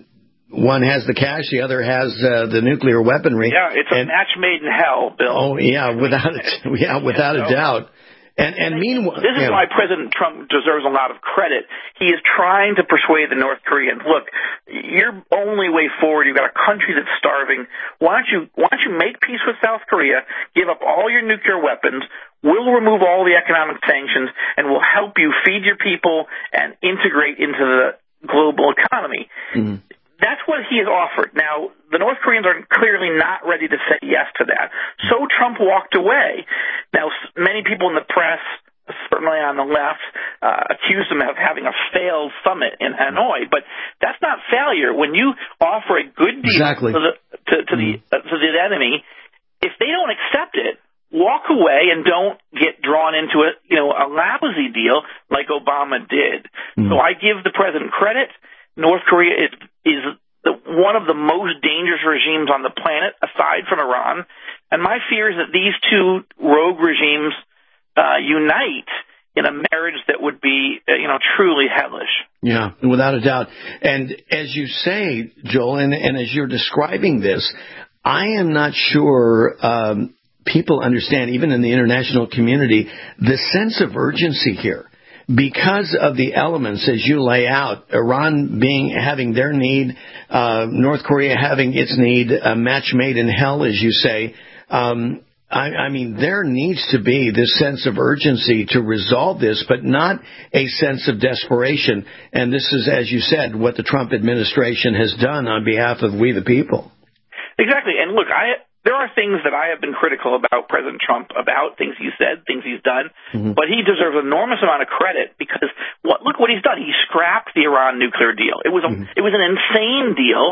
One has the cash, the other has uh, the nuclear weaponry. Yeah, it's a and, match made in hell, Bill. Oh, yeah, without a, yeah, without yeah, so, a doubt. And, and meanwhile, this is yeah. why President Trump deserves a lot of credit. He is trying to persuade the North Koreans. Look, your only way forward. You've got a country that's starving. Why don't you why don't you make peace with South Korea? Give up all your nuclear weapons. We'll remove all the economic sanctions, and we'll help you feed your people and integrate into the global economy. Mm-hmm. That's what he has offered. Now, the North Koreans are clearly not ready to say yes to that. So Trump walked away. Now, many people in the press, certainly on the left, uh, accused him of having a failed summit in Hanoi. But that's not failure. When you offer a good deal exactly. to, the, to, to, the, uh, to the enemy, if they don't accept it, walk away and don't get drawn into a, you know, a lousy deal like Obama did. Mm. So I give the president credit. North Korea is is the, one of the most dangerous regimes on the planet, aside from Iran. And my fear is that these two rogue regimes uh, unite in a marriage that would be, uh, you know, truly hellish. Yeah, without a doubt. And as you say, Joel, and, and as you're describing this, I am not sure um, people understand, even in the international community, the sense of urgency here. Because of the elements, as you lay out, Iran being having their need, uh, North Korea having its need, a match made in hell, as you say, um, I, I mean, there needs to be this sense of urgency to resolve this, but not a sense of desperation. And this is, as you said, what the Trump administration has done on behalf of we the people. Exactly. And look, I... There are things that I have been critical about President Trump, about things he said, things he's done, mm-hmm. but he deserves an enormous amount of credit because what, look what he's done. He scrapped the Iran nuclear deal. It was a, mm-hmm. it was an insane deal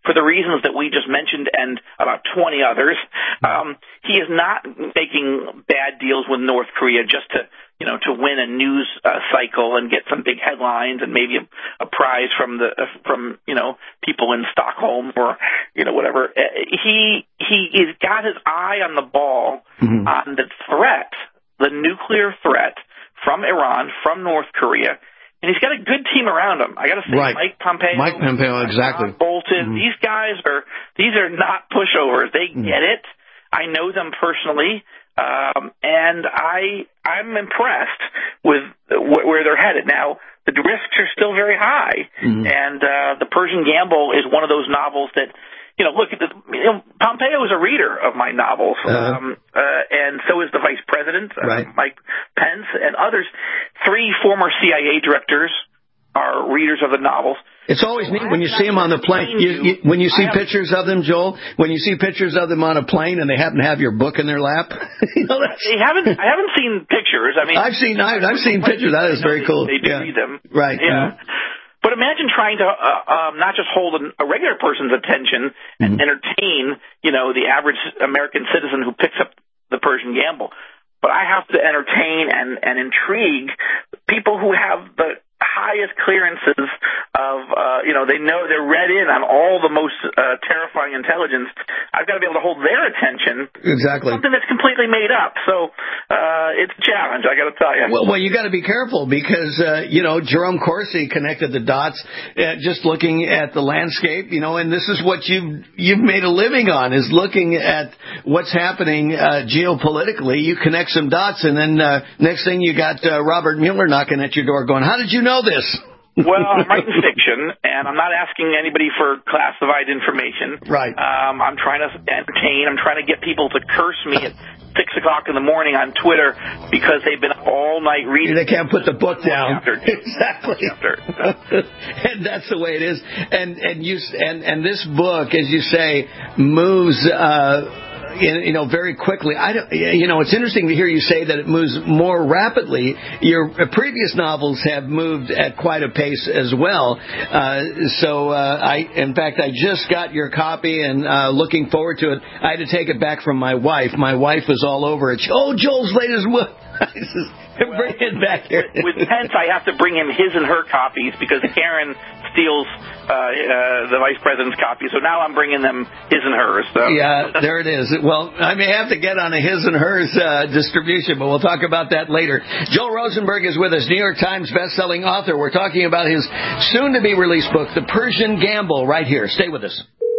for the reasons that we just mentioned and about twenty others. Um, he is not making bad deals with North Korea just to, you know, to win a news uh, cycle and get some big headlines and maybe a, a prize from the uh, from you know people in Stockholm or you know whatever. Uh, he he he's got his eye on the ball mm-hmm. on the threat, the nuclear threat from Iran, from North Korea. And he's got a good team around him. I got to say, right. Mike Pompeo, Mike Pompeo, exactly. John Bolton. Mm-hmm. These guys are these are not pushovers. They mm-hmm. get it. I know them personally, um, and I I'm impressed with wh- where they're headed. Now the risks are still very high, mm-hmm. and uh, the Persian Gamble is one of those novels that. You know, look at the. You know, Pompeo is a reader of my novels, uh-huh. um, uh, and so is the vice president, uh, right. Mike Pence, and others. Three former C I A directors are readers of the novels. It's always neat when you see them on the plane. You, you, when you see have, pictures of them, Joel. When you see pictures of them on a plane, and they happen to have your book in their lap. you know, that's... They haven't. I haven't seen pictures. I mean, I've seen. I've, I've seen pictures. That is very cool. They do yeah. read them, right? Yeah. yeah. But imagine trying to uh, um, not just hold an, a regular person's attention and mm-hmm. entertain, you know, the average American citizen who picks up the Persian Gamble, but I have to entertain and, and intrigue people who have the highest clearances of, uh, you know, they know they're read in on all the most uh, terrifying intelligence. I've got to be able to hold their attention. Exactly. Something that's completely made up. So uh, it's a challenge, I got to tell you. Well, well you got to be careful because, uh, you know, Jerome Corsi connected the dots uh, just looking at the landscape, you know, and this is what you've, you've made a living on is looking at what's happening uh, geopolitically. You connect some dots, and then uh, next thing you got uh, Robert Mueller knocking at your door going, how did you know this? Well, I'm writing fiction, and I'm not asking anybody for classified information. Right. Um, I'm trying to entertain. I'm trying to get people to curse me at six o'clock in the morning on Twitter because they've been up all night reading. They can't put the book down. After. Exactly. After. And that's the way it is. And and you and and this book, as you say, moves. Uh, You know, very quickly. I don't, you know, it's interesting to hear you say that it moves more rapidly. Your previous novels have moved at quite a pace as well. Uh, so, uh, I, in fact, I just got your copy and uh, looking forward to it. I had to take it back from my wife. My wife was all over it. Oh, Joel's latest book. Well, bring it back here. With Pence, I have to bring him his and her copies because Karen steals uh, uh, the vice president's copy. So now I'm bringing them his and hers. So. Yeah, there it is. Well, I may have to get on a his and hers uh, distribution, but we'll talk about that later. Joel Rosenberg is with us, New York Times bestselling author. We're talking about his soon-to-be-released book, The Persian Gamble, right here. Stay with us.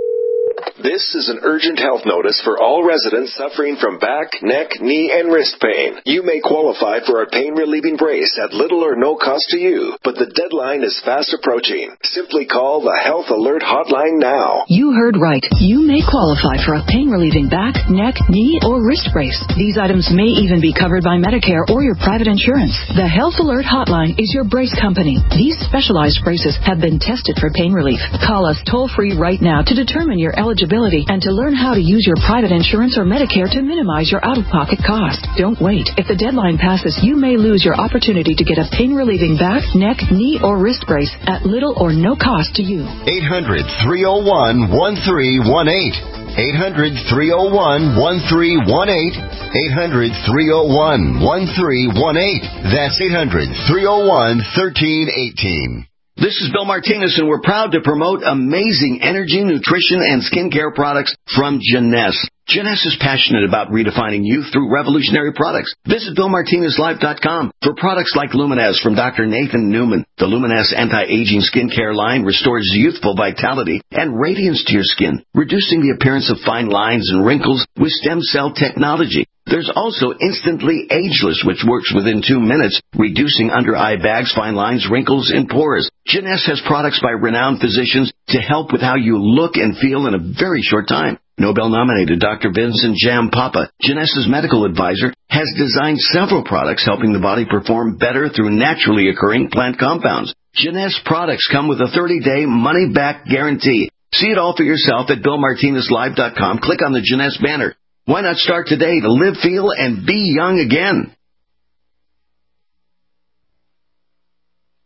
This is an urgent health notice for all residents suffering from back, neck, knee, and wrist pain. You may qualify for a pain-relieving brace at little or no cost to you, but the deadline is fast approaching. Simply call the Health Alert Hotline now. You heard right. You may qualify for a pain-relieving back, neck, knee, or wrist brace. These items may even be covered by Medicare or your private insurance. The Health Alert Hotline is your brace company. These specialized braces have been tested for pain relief. Call us toll-free right now to determine your eligibility and to learn how to use your private insurance or Medicare to minimize your out-of-pocket cost. Don't wait. If the deadline passes, you may lose your opportunity to get a pain-relieving back, neck, knee, or wrist brace at little or no cost to you. eight hundred, three oh one, one three one eight. eight hundred, three oh one, one three one eight. eight hundred, three oh one, one three one eight. That's eight hundred, three oh one, one three one eight. This is Bill Martinez, and we're proud to promote amazing energy, nutrition, and skincare products from Jeunesse. Jeunesse is passionate about redefining youth through revolutionary products. Visit Bill Martinez Life dot com for products like Luminez from Doctor Nathan Newman. The Luminez anti-aging skincare line restores youthful vitality and radiance to your skin, reducing the appearance of fine lines and wrinkles with stem cell technology. There's also Instantly Ageless, which works within two minutes, reducing under-eye bags, fine lines, wrinkles, and pores. Jeunesse has products by renowned physicians to help with how you look and feel in a very short time. Nobel-nominated Doctor Vincent Jam Papa, Jeunesse's medical advisor, has designed several products helping the body perform better through naturally occurring plant compounds. Jeunesse products come with a thirty-day money-back guarantee. See it all for yourself at Bill Martinez Life dot com. Click on the Jeunesse banner. Why not start today to live, feel, and be young again?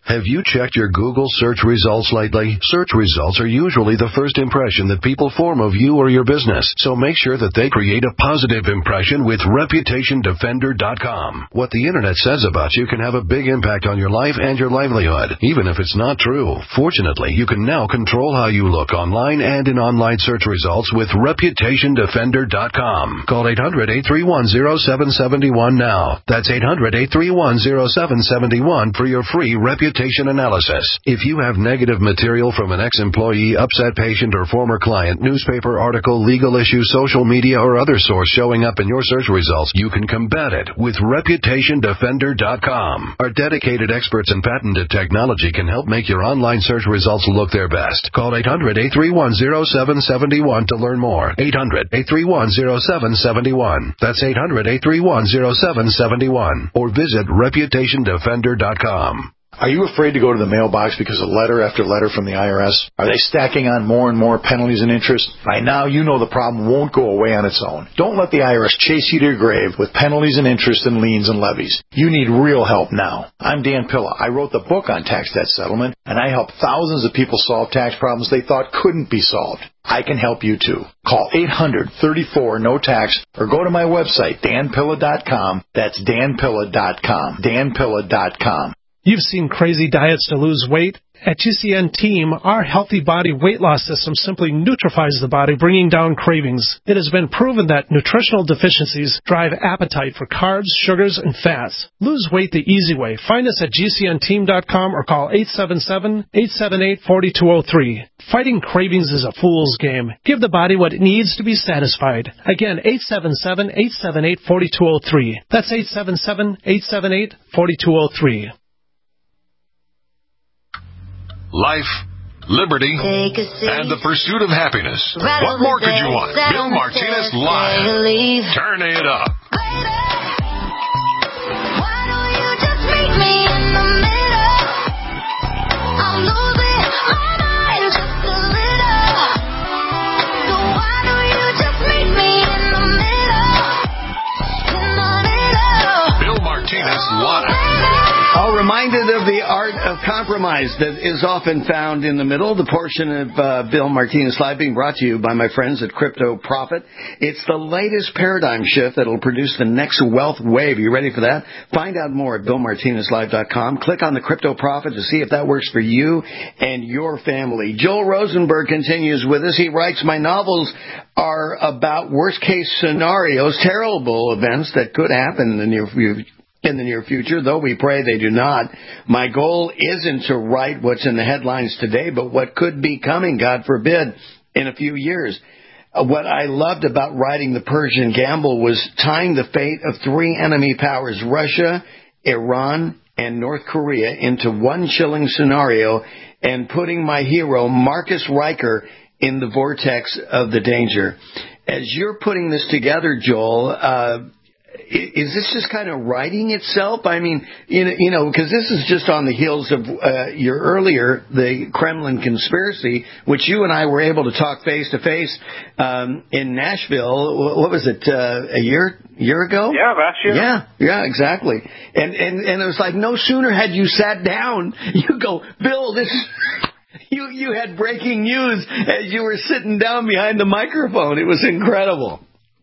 Have you checked your Google search results lately? Search results are usually the first impression that people form of you or your business, so make sure that they create a positive impression with Reputation Defender dot com. What the Internet says about you can have a big impact on your life and your livelihood, even if it's not true. Fortunately, you can now control how you look online and in online search results with Reputation Defender dot com. Call eight hundred, eight three one, zero seven seven one now. That's eight hundred, eight three one, zero seven seven one for your free reputation analysis. If you have negative material from an ex-employee, upset patient, or former client, newspaper article, legal issue, social media, or other source showing up in your search results, you can combat it with Reputation Defender dot com. Our dedicated experts in patented technology can help make your online search results look their best. Call eight hundred, eight three one, zero seven seven one to learn more. eight hundred, eight three one, zero seven seven one. That's eight hundred, eight three one, zero seven seven one. Or visit Reputation Defender dot com. Are you afraid to go to the mailbox because of letter after letter from the I R S? Are they stacking on more and more penalties and interest? By now, you know the problem won't go away on its own. Don't let the I R S chase you to your grave with penalties and interest and liens and levies. You need real help now. I'm Dan Pilla. I wrote the book on tax debt settlement, and I help thousands of people solve tax problems they thought couldn't be solved. I can help you too. Call eight hundred, thirty-four, no tax or go to my website, Dan Pilla dot com. That's Dan Pilla dot com. Dan Pilla dot com. You've seen crazy diets to lose weight. At G C N Team, our healthy body weight loss system simply neutralizes the body, bringing down cravings. It has been proven that nutritional deficiencies drive appetite for carbs, sugars, and fats. Lose weight the easy way. Find us at G C N team dot com or call eight seven seven, eight seven eight, four two zero three. Fighting cravings is a fool's game. Give the body what it needs to be satisfied. Again, eight seven seven, eight seven eight, four two zero three. That's eight seven seven, eight seven eight, four two zero three. Life, liberty, and the pursuit of happiness. What more could you want? Bill Martinez Live. Turn it up. Bill Martinez Live. All reminded of the art of compromise that is often found in the middle. The portion of uh, Bill Martinez Live being brought to you by my friends at Crypto Profit. It's the latest paradigm shift that will produce the next wealth wave. Are you ready for that? Find out more at Bill Martinez Live dot com. Click on the Crypto Profit to see if that works for you and your family. Joel Rosenberg continues with us. He writes, my novels are about worst-case scenarios, terrible events that could happen in the near future. In the near future, though we pray they do not. My goal isn't to write what's in the headlines today, but what could be coming, God forbid, in a few years. Uh, what I loved about writing The Persian Gamble was tying the fate of three enemy powers, Russia, Iran, and North Korea, into one chilling scenario and putting my hero, Marcus Riker, in the vortex of the danger. As you're putting this together, Joel, uh, is this just kind of writing itself? I mean, you know, because this is just on the heels of uh, your earlier, the Kremlin conspiracy, which you and I were able to talk face to face um, in Nashville. What was it, uh, a year year ago? Yeah, last year. Yeah, yeah, exactly. And and and it was like no sooner had you sat down, you go, Bill, this. You you had breaking news as you were sitting down behind the microphone. It was incredible.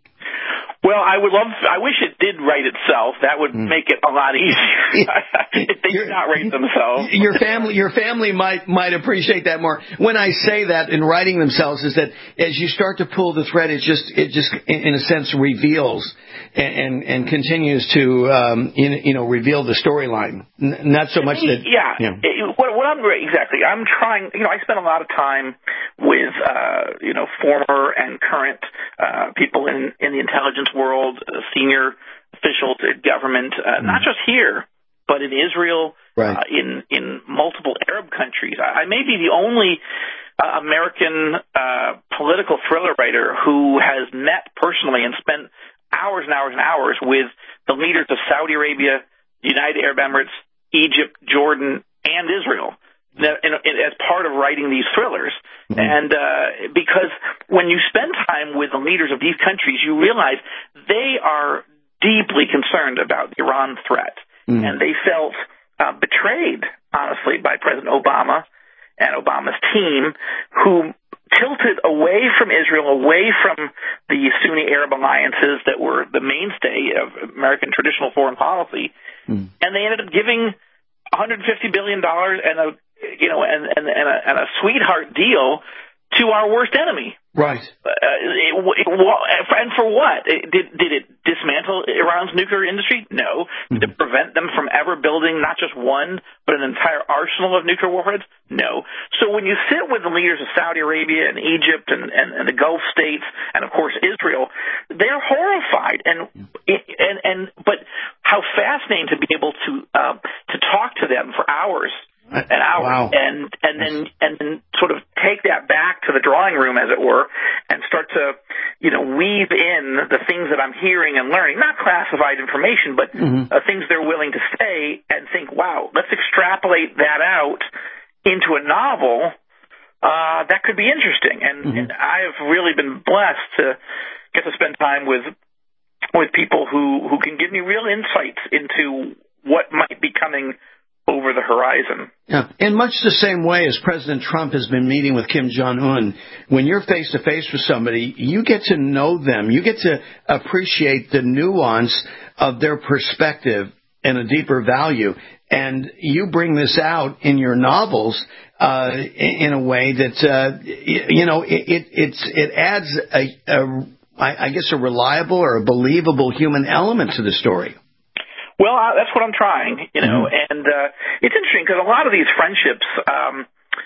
Well, I would love. I wish it did write itself. That would mm. make it a lot easier. if they did not write themselves. Your family, your family might might appreciate that more. When I say that in writing themselves, is that as you start to pull the thread, it just it just in a sense reveals and and, and continues to um, you, you know reveal the storyline. N- not so much that yeah. You know. it, what, what I'm exactly. I'm trying. You know, I spend a lot of time with uh, you know former and current uh, people in in the intelligence world, uh, senior officials at government, uh, mm. not just here, but in Israel, right. uh, in in multiple Arab countries. I, I may be the only uh, American uh, political thriller writer who has met personally and spent hours and hours and hours with the leaders of Saudi Arabia, the United Arab Emirates, Egypt, Jordan, and Israel. In, in, as part of writing these thrillers. Mm-hmm. And uh, because when you spend time with the leaders of these countries, you realize they are deeply concerned about the Iran threat. Mm-hmm. And they felt uh, betrayed, honestly, by President Obama and Obama's team, who tilted away from Israel, away from the Sunni Arab alliances that were the mainstay of American traditional foreign policy, mm. and they ended up giving one hundred fifty billion dollars and a you know and and, and, a, and a sweetheart deal to our worst enemy. Right. Uh, it, it, and for what? It, did, did it dismantle Iran's nuclear industry? No. Did it prevent them from ever building not just one, but an entire arsenal of nuclear warheads? No. So when you sit with the leaders of Saudi Arabia and Egypt and, and, and the Gulf states, and of course Israel, they're horrified. And and and but how fascinating to be able to uh, to talk to them for hours. An hour, wow. and and then and then sort of take that back to the drawing room, as it were, and start to, you know, weave in the things that I'm hearing and learning, not classified information, but mm-hmm. uh, things they're willing to say, and think, wow, let's extrapolate that out into a novel uh, that could be interesting. And, mm-hmm. and I have really been blessed to get to spend time with with people who who can give me real insights into what might be coming over the horizon. Yeah. In much the same way as President Trump has been meeting with Kim Jong-un, when you're face-to-face with somebody, you get to know them. You get to appreciate the nuance of their perspective and a deeper value. And you bring this out in your novels uh, in a way that, uh, you know, it, it, it's, it adds, a, a, I guess, a reliable or a believable human element to the story. Well, uh, that's what I'm trying, you know, mm-hmm. and uh, it's interesting because a lot of these friendships um,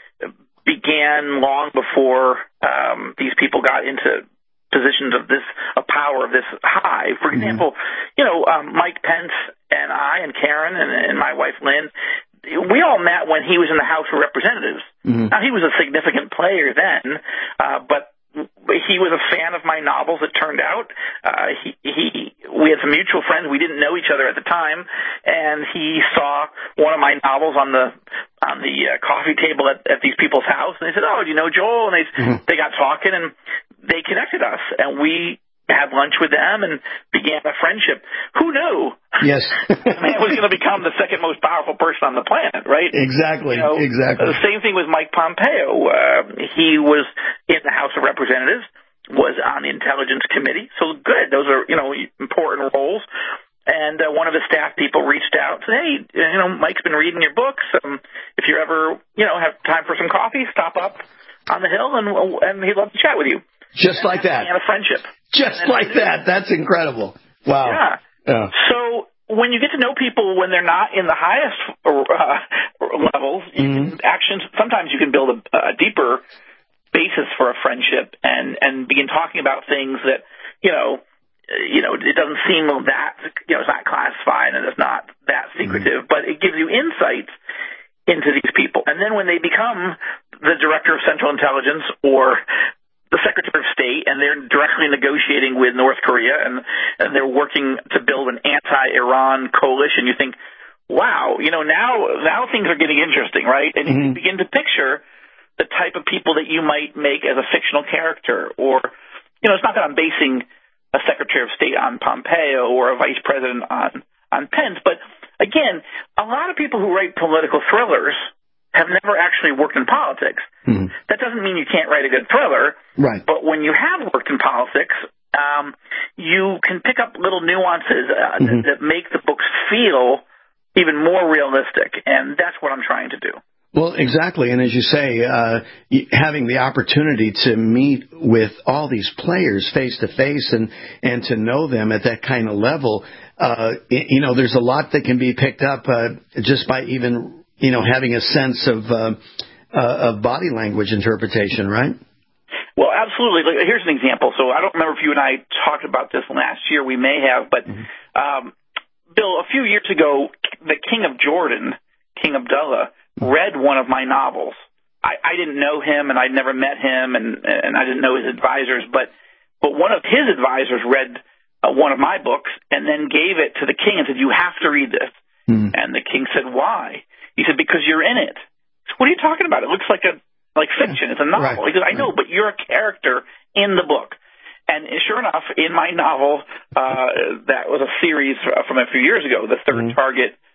began long before um, these people got into positions of this, of power, of this high. For mm-hmm. example, you know, um, Mike Pence and I and Karen and, and my wife Lynn, we all met when he was in the House of Representatives. Mm-hmm. Now, he was a significant player then, uh, but he was a fan of my novels, it turned out. Uh, he, he, we had some mutual friends. We didn't know each other at the time, and he saw one of my novels on the on the uh, coffee table at, at these people's house, and they said, "Oh, do you know Joel?" And they mm-hmm. they got talking, and they connected us, and we had lunch with them and began a friendship. Who knew? Yes. The man was going to become the second most powerful person on the planet, right? Exactly, you know, exactly. The same thing with Mike Pompeo. Uh, he was in the House of Representatives, was on the Intelligence Committee. So good. Those are, you know, important roles. And uh, one of his staff people reached out and said, hey, you know, Mike's been reading your books. Um, if you ever, you know, have time for some coffee, stop up on the Hill, and, and he'd love to chat with you. Just and like that. And a friendship. Just and like that. That's incredible. Wow. Yeah. yeah. So when you get to know people when they're not in the highest uh, levels, you mm-hmm. can actions, sometimes you can build a, a deeper basis for a friendship and, and begin talking about things that, you know, you know, it doesn't seem that, you know, it's not classified and it's not that secretive, mm-hmm. but it gives you insights into these people. And then when they become the Director of Central Intelligence or the Secretary of State, and they're directly negotiating with North Korea, and, and they're working to build an anti-Iran coalition, you think, wow, you know, now now things are getting interesting, right? And mm-hmm. you begin to picture the type of people that you might make as a fictional character. Or, you know, it's not that I'm basing a Secretary of State on Pompeo or a Vice President on, on Pence, but again, a lot of people who write political thrillers have never actually worked in politics. Hmm. That doesn't mean you can't write a good thriller. Right. But when you have worked in politics, um, you can pick up little nuances uh, mm-hmm. that, that make the books feel even more realistic, and that's what I'm trying to do. Well, exactly. And as you say, uh, having the opportunity to meet with all these players face to face and, and to know them at that kind of level, uh, you know, there's a lot that can be picked up uh, just by even you know, having a sense of uh, uh, of body language interpretation, right? Well, absolutely. Like, here's an example. So I don't remember if you and I talked about this last year. We may have, but mm-hmm. um, Bill, a few years ago, the King of Jordan, King Abdullah, read one of my novels. I, I didn't know him, and I'd never met him, and and I didn't know his advisors, but but one of his advisors read uh, one of my books and then gave it to the king and said, "You have to read this." Mm-hmm. And the king said, "Why?" He said, because you're in it. So what are you talking about? It looks like a like fiction. It's a novel. Right. He said, I know, but you're a character in the book. And sure enough, in my novel, uh, that was a series from a few years ago, The Third mm-hmm. Target,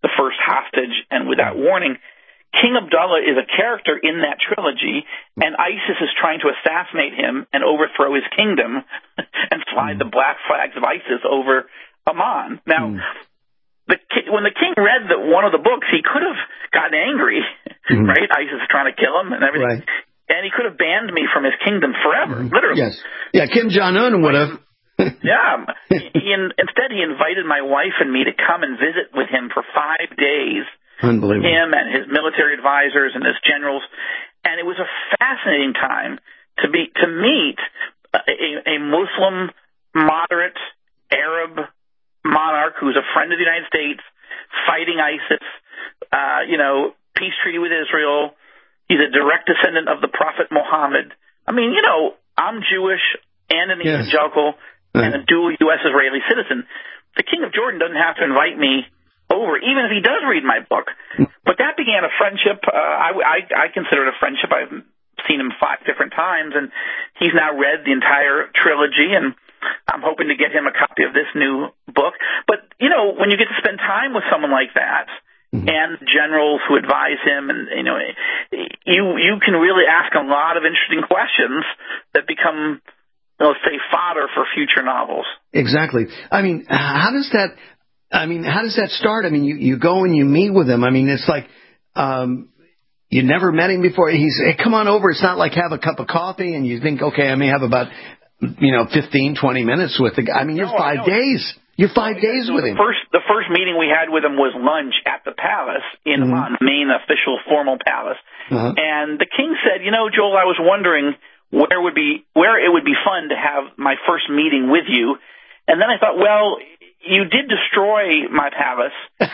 the first hostage, and Without Warning. King Abdullah is a character in that trilogy, and ISIS is trying to assassinate him and overthrow his kingdom and fly mm. the black flags of ISIS over Amman. Now, mm. the, when the king read the, one of the books, he could have gotten angry, mm. right? ISIS is trying to kill him and everything. Right. And he could have banned me from his kingdom forever, mm. literally. Yes. Yeah, Kim Jong-un would have. yeah. He, instead, he invited my wife and me to come and visit with him for five days. Unbelievable. Him and his military advisors and his generals, and it was a fascinating time to be to meet a, a Muslim, moderate Arab monarch who's a friend of the United States, fighting ISIS. Uh, you know, peace treaty with Israel. He's a direct descendant of the Prophet Muhammad. I mean, you know, I'm Jewish and an yes. evangelical and a dual U S Israeli citizen. The King of Jordan doesn't have to invite me over, even if he does read my book. But that began a friendship. Uh, I, I, I consider it a friendship. I've seen him five different times, and he's now read the entire trilogy, and I'm hoping to get him a copy of this new book. But, you know, when you get to spend time with someone like that, mm-hmm. and generals who advise him, and, you know, you, you can really ask a lot of interesting questions that become, let's say, fodder for future novels. Exactly. I mean, how does that... I mean, how does that start? I mean, you, you go and you meet with him. I mean, it's like um, you never met him before. He's, hey, come on over. It's not like have a cup of coffee and you think, okay, I may have about, you know, fifteen, twenty minutes with the guy. I mean, you're no, five days. You're five no, days with him. The first, the first meeting we had with him was lunch at the palace in mm-hmm. Amman, the main official formal palace. Uh-huh. And the king said, you know, Joel, I was wondering where would be where it would be fun to have my first meeting with you. And then I thought, well, you did destroy my palace,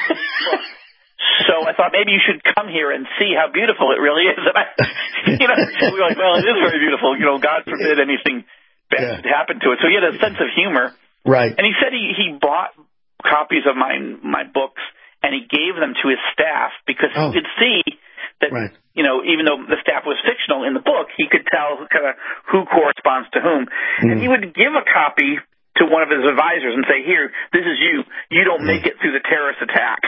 so I thought maybe you should come here and see how beautiful it really is. And I, you know, we were like, well, it is very beautiful. You know, God forbid anything bad yeah. happen to it. So he had a sense of humor, right? And he said he he bought copies of my my books and he gave them to his staff because oh. he could see that. Right. You know, even though the staff was fictional in the book, he could tell kind of who corresponds to whom, mm. and he would give a copy to one of his advisors and say, here, this is you. You don't make it through the terrorist attack.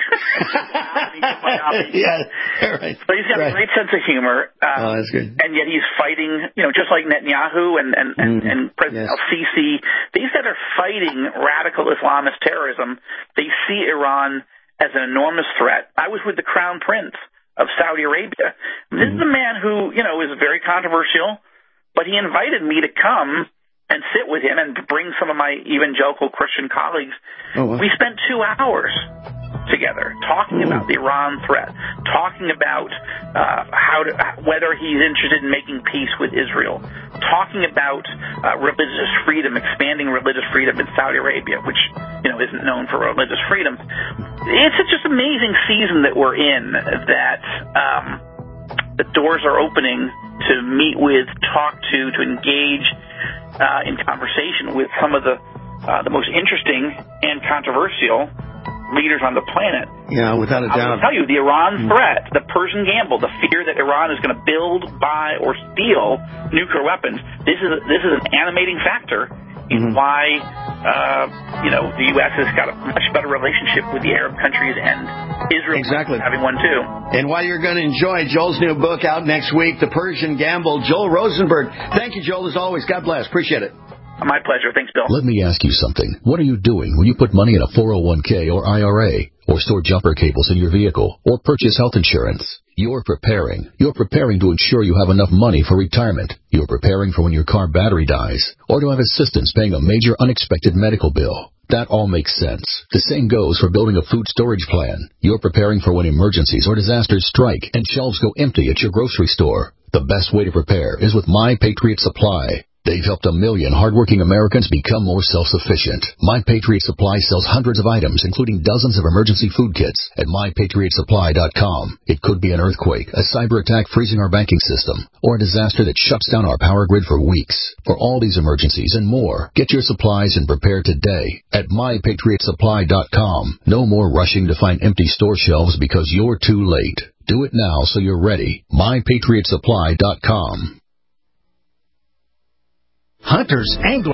yeah, right. So he's got right. a great sense of humor. Um, oh, that's good. And yet he's fighting, you know, just like Netanyahu and, and, and, mm. and President yes. al-Sisi. These guys are fighting radical Islamist terrorism. They see Iran as an enormous threat. I was with the Crown Prince of Saudi Arabia. This mm. is a man who, you know, is very controversial, but he invited me to come and sit with him and bring some of my evangelical Christian colleagues. Oh, wow. We spent two hours together talking oh. about the Iran threat, talking about uh, how to, whether he's interested in making peace with Israel, talking about uh, religious freedom, expanding religious freedom in Saudi Arabia, which, you know, isn't known for religious freedom. It's a just amazing season that we're in, that um, the doors are opening to meet with, talk to, to engage Uh, in conversation with some of the uh, the most interesting and controversial leaders on the planet. Yeah, without a doubt. I will tell you, the Iran threat, the Persian gamble, the fear that Iran is going to build, buy, or steal nuclear weapons, this is a, this is an animating factor in mm-hmm. why uh, you know the U S has got a much better relationship with the Arab countries, and Israel exactly. having one too. And why you're going to enjoy Joel's new book out next week, The Persian Gamble. Joel Rosenberg. Thank you, Joel, as always. God bless. Appreciate it. My pleasure. Thanks, Bill. Let me ask you something. What are you doing when you put money in a four oh one k or I R A, or store jumper cables in your vehicle, or purchase health insurance? You're preparing. You're preparing to ensure you have enough money for retirement. You're preparing for when your car battery dies, or to have assistance paying a major unexpected medical bill. That all makes sense. The same goes for building a food storage plan. You're preparing for when emergencies or disasters strike and shelves go empty at your grocery store. The best way to prepare is with My Patriot Supply. They've helped a million hardworking Americans become more self-sufficient. My Patriot Supply sells hundreds of items, including dozens of emergency food kits, at my patriot supply dot com. It could be an earthquake, a cyber attack freezing our banking system, or a disaster that shuts down our power grid for weeks. For all these emergencies and more, get your supplies and prepare today at my patriot supply dot com. No more rushing to find empty store shelves because you're too late. Do it now so you're ready. my patriot supply dot com. Hunters, anglers,